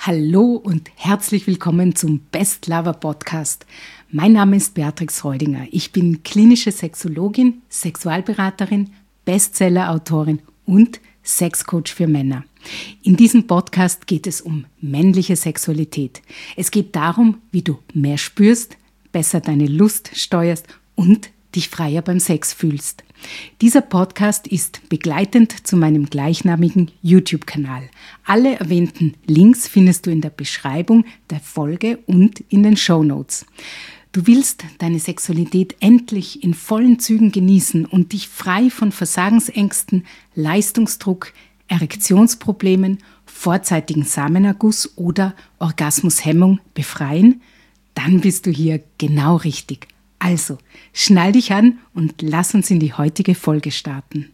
Hallo und herzlich willkommen zum Best Lover Podcast. Mein Name ist Beatrix Reudinger. Ich bin klinische Sexologin, Sexualberaterin, Bestseller-Autorin und Sexcoach für Männer. In diesem Podcast geht es um männliche Sexualität. Es geht darum, wie du mehr spürst, besser deine Lust steuerst und dich freier beim Sex fühlst. Dieser Podcast ist begleitend zu meinem gleichnamigen YouTube-Kanal. Alle erwähnten Links findest du in der Beschreibung der Folge und in den Shownotes. Du willst deine Sexualität endlich in vollen Zügen genießen und dich frei von Versagensängsten, Leistungsdruck, Erektionsproblemen, vorzeitigen Samenerguss oder Orgasmushemmung befreien? Dann bist du hier genau richtig. Also, schnall dich an und lass uns in die heutige Folge starten.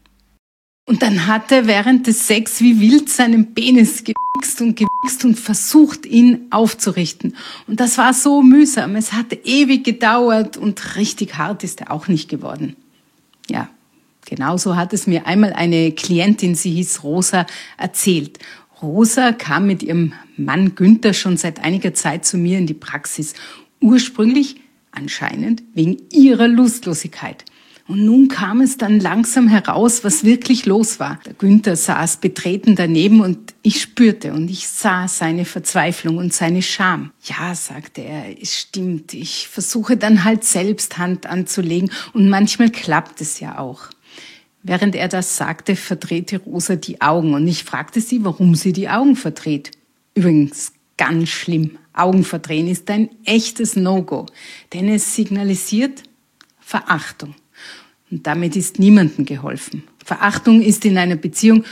Und dann hat er während des Sex wie wild seinen Penis gewichst und versucht, ihn aufzurichten. Und das war so mühsam. Es hat ewig gedauert und richtig hart ist er auch nicht geworden. Ja, genauso hat es mir einmal eine Klientin, sie hieß Rosa, erzählt. Rosa kam mit ihrem Mann Günther schon seit einiger Zeit zu mir in die Praxis. Ursprünglich anscheinend wegen ihrer Lustlosigkeit. Und nun kam es dann langsam heraus, was wirklich los war. Der Günther saß betreten daneben und ich spürte und ich sah seine Verzweiflung und seine Scham. Ja, sagte er, es stimmt, ich versuche dann halt selbst Hand anzulegen und manchmal klappt es ja auch. Während er das sagte, verdrehte Rosa die Augen und ich fragte sie, warum sie die Augen verdreht. Übrigens ganz schlimm. Augenverdrehen ist ein echtes No-Go, denn es signalisiert Verachtung. Und damit ist niemandem geholfen. Verachtung ist in einer Beziehung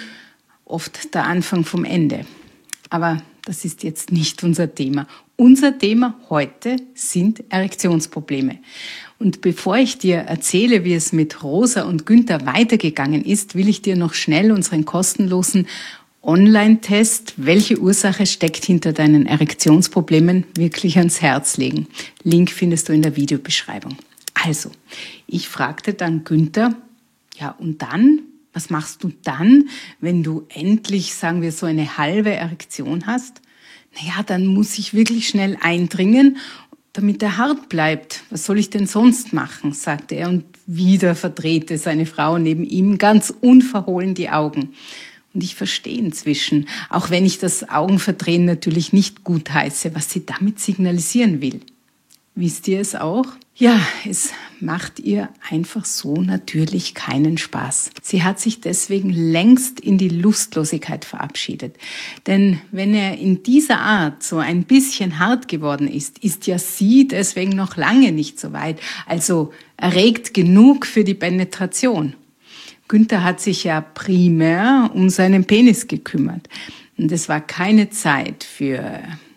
oft der Anfang vom Ende. Aber das ist jetzt nicht unser Thema. Unser Thema heute sind Erektionsprobleme. Und bevor ich dir erzähle, wie es mit Rosa und Günther weitergegangen ist, will ich dir noch schnell unseren kostenlosen Online-Test, welche Ursache steckt hinter deinen Erektionsproblemen, wirklich ans Herz legen. Link findest du in der Videobeschreibung. Also, ich fragte dann Günther, ja und dann, was machst du dann, wenn du endlich, sagen wir so, eine halbe Erektion hast? Naja, dann muss ich wirklich schnell eindringen, damit er hart bleibt. Was soll ich denn sonst machen, sagte er und wieder verdrehte seine Frau neben ihm ganz unverhohlen die Augen. Und ich verstehe inzwischen, auch wenn ich das Augenverdrehen natürlich nicht gutheiße, was sie damit signalisieren will. Wisst ihr es auch? Ja, es macht ihr einfach so natürlich keinen Spaß. Sie hat sich deswegen längst in die Lustlosigkeit verabschiedet. Denn wenn er in dieser Art so ein bisschen hart geworden ist, ist ja sie deswegen noch lange nicht so weit, also erregt genug für die Penetration. Günther hat sich ja primär um seinen Penis gekümmert. Und es war keine Zeit für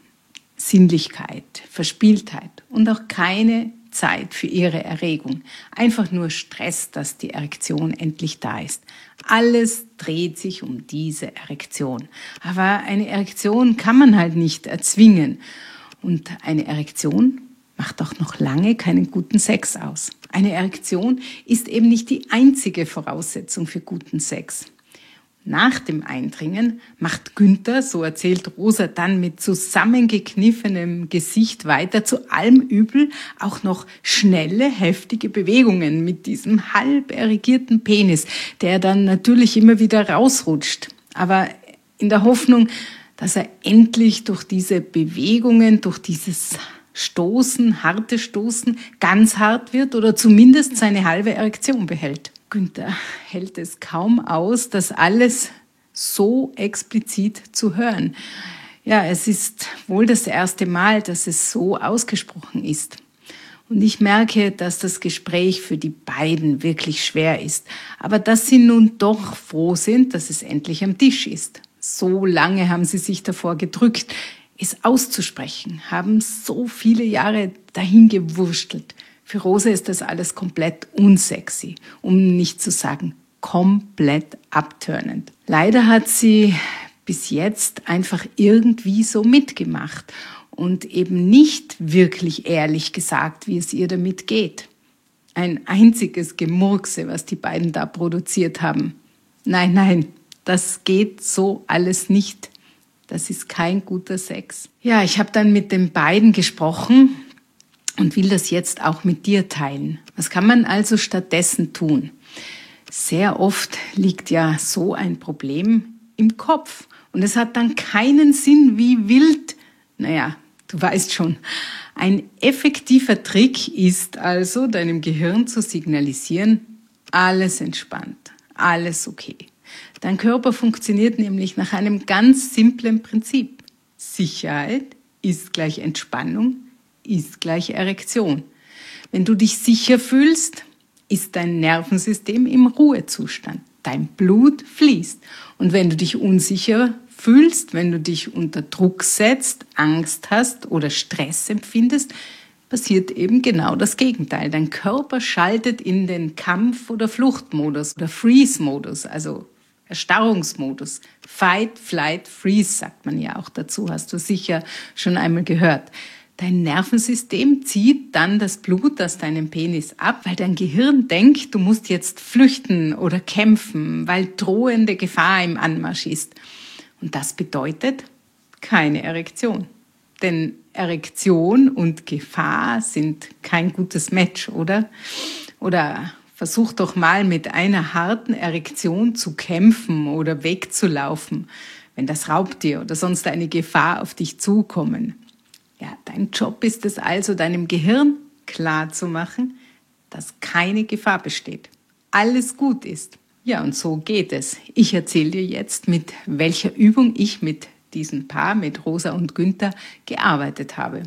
Sinnlichkeit, Verspieltheit und auch keine Zeit für ihre Erregung. Einfach nur Stress, dass die Erektion endlich da ist. Alles dreht sich um diese Erektion. Aber eine Erektion kann man halt nicht erzwingen. Und eine Erektion macht auch noch lange keinen guten Sex aus. Eine Erektion ist eben nicht die einzige Voraussetzung für guten Sex. Nach dem Eindringen macht Günther, so erzählt Rosa dann mit zusammengekniffenem Gesicht weiter, zu allem Übel auch noch schnelle, heftige Bewegungen mit diesem halb erigierten Penis, der dann natürlich immer wieder rausrutscht. Aber in der Hoffnung, dass er endlich durch diese Bewegungen, durch dieses Stoßen, harte Stoßen, ganz hart wird oder zumindest seine halbe Erektion behält. Günther hält es kaum aus, das alles so explizit zu hören. Ja, es ist wohl das erste Mal, dass es so ausgesprochen ist. Und ich merke, dass das Gespräch für die beiden wirklich schwer ist. Aber dass sie nun doch froh sind, dass es endlich am Tisch ist. So lange haben sie sich davor gedrückt, es auszusprechen, haben so viele Jahre dahin gewurstelt. Für Rosa ist das alles komplett unsexy, um nicht zu sagen komplett abturnend. Leider hat sie bis jetzt einfach irgendwie so mitgemacht und eben nicht wirklich ehrlich gesagt, wie es ihr damit geht. Ein einziges Gemurkse, was die beiden da produziert haben. Nein, das geht so alles nicht. Das ist kein guter Sex. Ja, ich habe dann mit den beiden gesprochen und will das jetzt auch mit dir teilen. Was kann man also stattdessen tun? Sehr oft liegt ja so ein Problem im Kopf und es hat dann keinen Sinn, wie wild. Naja, du weißt schon. Ein effektiver Trick ist also, deinem Gehirn zu signalisieren, alles entspannt, alles okay. Dein Körper funktioniert nämlich nach einem ganz simplen Prinzip. Sicherheit ist gleich Entspannung, ist gleich Erektion. Wenn du dich sicher fühlst, ist dein Nervensystem im Ruhezustand. Dein Blut fließt. Und wenn du dich unsicher fühlst, wenn du dich unter Druck setzt, Angst hast oder Stress empfindest, passiert eben genau das Gegenteil. Dein Körper schaltet in den Kampf- oder Fluchtmodus oder Freeze-Modus, also Erstarrungsmodus. Fight, Flight, Freeze sagt man ja auch dazu, hast du sicher schon einmal gehört. Dein Nervensystem zieht dann das Blut aus deinem Penis ab, weil dein Gehirn denkt, du musst jetzt flüchten oder kämpfen, weil drohende Gefahr im Anmarsch ist. Und das bedeutet keine Erektion. Denn Erektion und Gefahr sind kein gutes Match, oder? Oder versuch doch mal mit einer harten Erektion zu kämpfen oder wegzulaufen, wenn das Raubtier oder sonst eine Gefahr auf dich zukommen. Ja, dein Job ist es also, deinem Gehirn klarzumachen, dass keine Gefahr besteht. Alles gut ist. Ja, und so geht es. Ich erzähle dir jetzt, mit welcher Übung ich mit diesem Paar, mit Rosa und Günther, gearbeitet habe.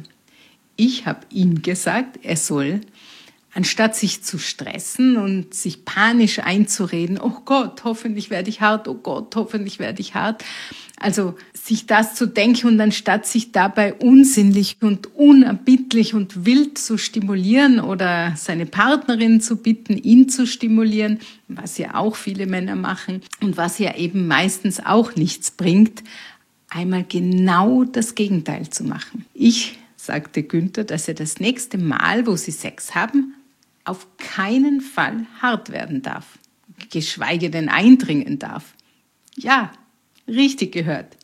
Ich habe ihm gesagt, er soll, anstatt sich zu stressen und sich panisch einzureden, oh Gott, hoffentlich werde ich hart, oh Gott, hoffentlich werde ich hart, also sich das zu denken und anstatt sich dabei unsinnlich und unerbittlich und wild zu stimulieren oder seine Partnerin zu bitten, ihn zu stimulieren, was ja auch viele Männer machen und was ja eben meistens auch nichts bringt, einmal genau das Gegenteil zu machen. Ich sagte Günther, dass er das nächste Mal, wo sie Sex haben, auf keinen Fall hart werden darf, geschweige denn eindringen darf. Ja, richtig gehört.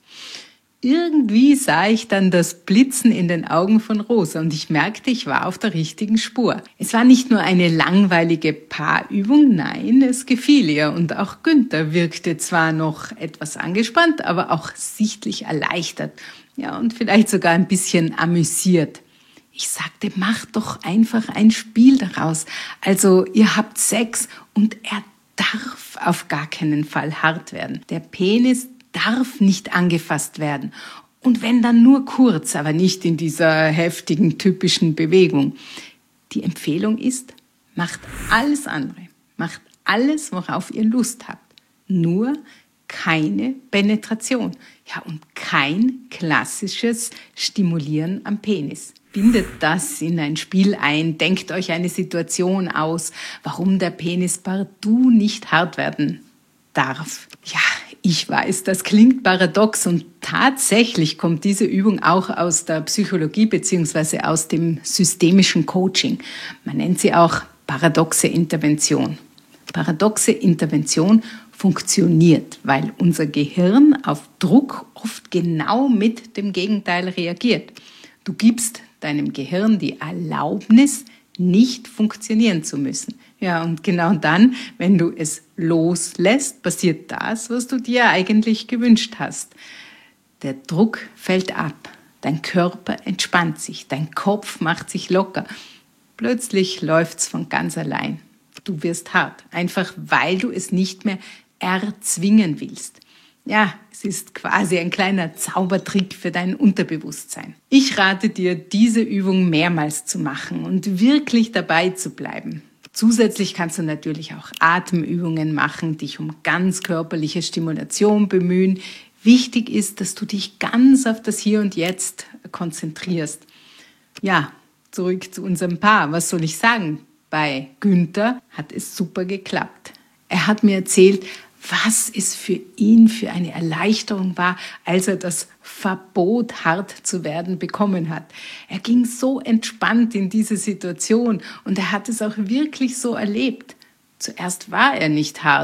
Irgendwie sah ich dann das Blitzen in den Augen von Rosa und ich merkte, ich war auf der richtigen Spur. Es war nicht nur eine langweilige Paarübung, nein, es gefiel ihr und auch Günther wirkte zwar noch etwas angespannt, aber auch sichtlich erleichtert, ja, und vielleicht sogar ein bisschen amüsiert. Ich sagte, mach doch einfach ein Spiel daraus. Also ihr habt Sex und er darf auf gar keinen Fall hart werden. Der Penis darf nicht angefasst werden. Und wenn dann nur kurz, aber nicht in dieser heftigen, typischen Bewegung. Die Empfehlung ist, macht alles andere. Macht alles, worauf ihr Lust habt. Nur keine Penetration. Ja, und kein klassisches Stimulieren am Penis. Bindet das in ein Spiel ein, denkt euch eine Situation aus, warum der Penis partout nicht hart werden darf. Ja, ich weiß, das klingt paradox und tatsächlich kommt diese Übung auch aus der Psychologie bzw. aus dem systemischen Coaching. Man nennt sie auch paradoxe Intervention. Paradoxe Intervention funktioniert, weil unser Gehirn auf Druck oft genau mit dem Gegenteil reagiert. Du gibst deinem Gehirn die Erlaubnis, nicht funktionieren zu müssen. Ja, und genau dann, wenn du es loslässt, passiert das, was du dir eigentlich gewünscht hast. Der Druck fällt ab, dein Körper entspannt sich, dein Kopf macht sich locker. Plötzlich läuft's von ganz allein. Du wirst hart, einfach weil du es nicht mehr erzwingen willst. Ja, es ist quasi ein kleiner Zaubertrick für dein Unterbewusstsein. Ich rate dir, diese Übung mehrmals zu machen und wirklich dabei zu bleiben. Zusätzlich kannst du natürlich auch Atemübungen machen, dich um ganz körperliche Stimulation bemühen. Wichtig ist, dass du dich ganz auf das Hier und Jetzt konzentrierst. Ja, zurück zu unserem Paar. Was soll ich sagen? Bei Günther hat es super geklappt. Er hat mir erzählt, was es für ihn für eine Erleichterung war, als er das Verbot, hart zu werden, bekommen hat. Er ging so entspannt in diese Situation und er hat es auch wirklich so erlebt. Zuerst war er nicht hart,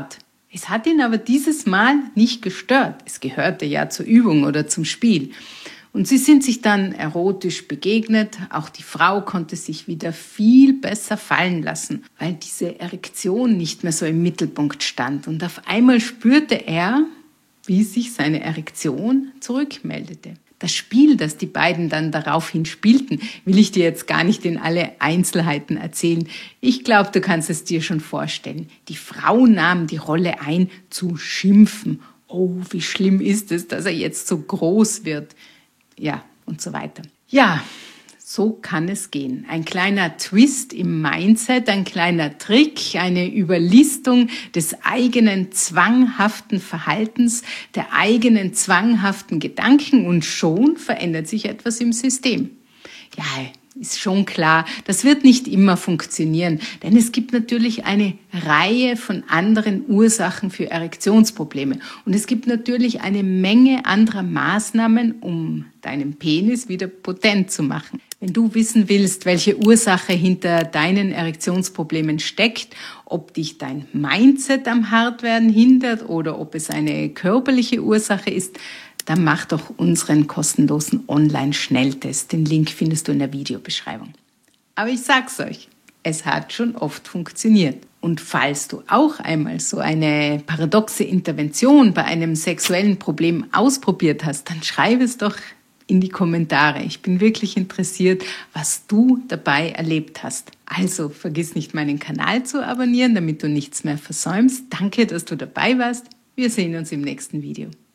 Es hat ihn aber dieses Mal nicht gestört. Es gehörte ja zur Übung oder zum Spiel. Und sie sind sich dann erotisch begegnet. Auch die Frau konnte sich wieder viel besser fallen lassen, weil diese Erektion nicht mehr so im Mittelpunkt stand. Und auf einmal spürte er, wie sich seine Erektion zurückmeldete. Das Spiel, das die beiden dann daraufhin spielten, will ich dir jetzt gar nicht in alle Einzelheiten erzählen. Ich glaube, du kannst es dir schon vorstellen. Die Frau nahm die Rolle ein, zu schimpfen. Oh, wie schlimm ist es, dass er jetzt so groß wird. Ja, und so weiter. Ja, so kann es gehen. Ein kleiner Twist im Mindset, ein kleiner Trick, eine Überlistung des eigenen zwanghaften Verhaltens, der eigenen zwanghaften Gedanken und schon verändert sich etwas im System. Ja, ist schon klar, das wird nicht immer funktionieren, denn es gibt natürlich eine Reihe von anderen Ursachen für Erektionsprobleme und es gibt natürlich eine Menge anderer Maßnahmen, um deinen Penis wieder potent zu machen. Wenn du wissen willst, welche Ursache hinter deinen Erektionsproblemen steckt, ob dich dein Mindset am Hartwerden hindert oder ob es eine körperliche Ursache ist, dann mach doch unseren kostenlosen Online-Schnelltest. Den Link findest du in der Videobeschreibung. Aber ich sag's euch, es hat schon oft funktioniert. Und falls du auch einmal so eine paradoxe Intervention bei einem sexuellen Problem ausprobiert hast, dann schreib es doch in die Kommentare. Ich bin wirklich interessiert, was du dabei erlebt hast. Also vergiss nicht, meinen Kanal zu abonnieren, damit du nichts mehr versäumst. Danke, dass du dabei warst. Wir sehen uns im nächsten Video.